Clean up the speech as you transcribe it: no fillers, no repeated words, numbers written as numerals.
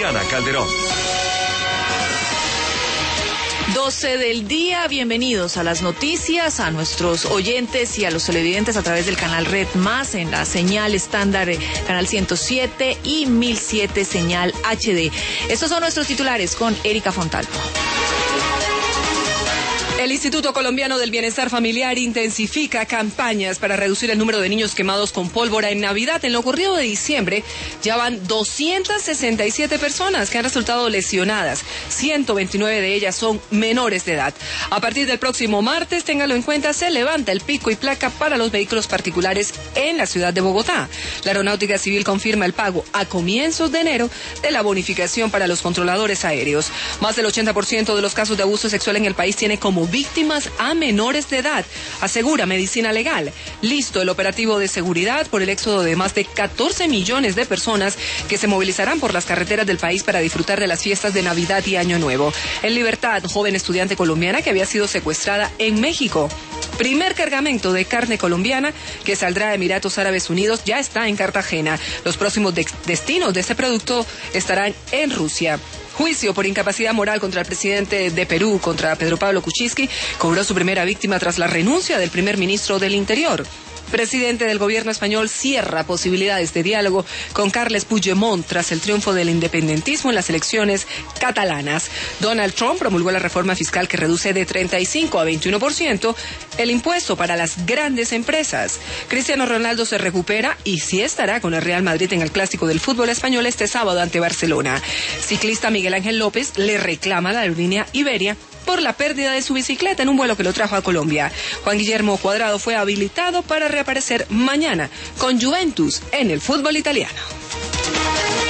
Diana Calderón. 12 del día, bienvenidos a las noticias, a nuestros oyentes y a los televidentes a través del canal Red Más, en la señal estándar, canal 107 y 1007 señal HD. Estos son nuestros titulares con Erika Fontalvo. El Instituto Colombiano del Bienestar Familiar intensifica campañas para reducir el número de niños quemados con pólvora en Navidad. En lo ocurrido de diciembre, ya van 267 personas que han resultado lesionadas. 129 de ellas son menores de edad. A partir del próximo martes, téngalo en cuenta, se levanta el pico y placa para los vehículos particulares en la ciudad de Bogotá. La Aeronáutica Civil confirma el pago a comienzos de enero de la bonificación para los controladores aéreos. Más del 80% de los casos de abuso sexual en el país tiene como víctimas a menores de edad, asegura Medicina Legal. Listo el operativo de seguridad por el éxodo de más de 14 millones de personas que se movilizarán por las carreteras del país para disfrutar de las fiestas de Navidad y Año Nuevo. En libertad, joven estudiante colombiana que había sido secuestrada en México. Primer cargamento de carne colombiana que saldrá de Emiratos Árabes Unidos ya está en Cartagena. Los próximos destinos de este producto estarán en Rusia. Juicio por incapacidad moral contra el presidente de Perú, contra Pedro Pablo Kuczynski, cobró su primera víctima tras la renuncia del primer ministro del Interior. Presidente del gobierno español cierra posibilidades de diálogo con Carles Puigdemont tras el triunfo del independentismo en las elecciones catalanas. Donald Trump promulgó la reforma fiscal que reduce de 35 a 21% el impuesto para las grandes empresas. Cristiano Ronaldo se recupera y sí estará con el Real Madrid en el clásico del fútbol español este sábado ante Barcelona. Ciclista Miguel Ángel López le reclama a la aerolínea Iberia por la pérdida de su bicicleta en un vuelo que lo trajo a Colombia. Juan Guillermo Cuadrado fue habilitado para reaparecer mañana con Juventus en el fútbol italiano.